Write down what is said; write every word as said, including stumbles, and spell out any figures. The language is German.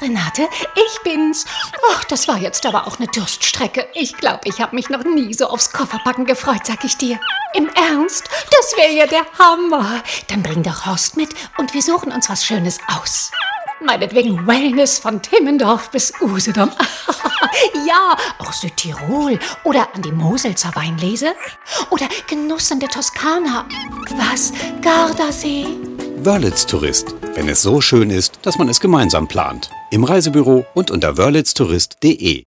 Renate, ich bin's. Ach, das war jetzt aber auch eine Durststrecke. Ich glaube, ich habe mich noch nie so aufs Kofferpacken gefreut, sag ich dir. Im Ernst? Das wäre ja der Hammer. Dann bring doch Horst mit und wir suchen uns was Schönes aus. Meinetwegen Wellness von Timmendorf bis Usedom. Ja, auch Südtirol oder an die Mosel zur Weinlese. Oder Genuss in der Toskana. Was? Gardasee? Wörlitz Tourist. Wenn es so schön ist, dass man es gemeinsam plant. Im Reisebüro und unter wörlitztourist punkt de.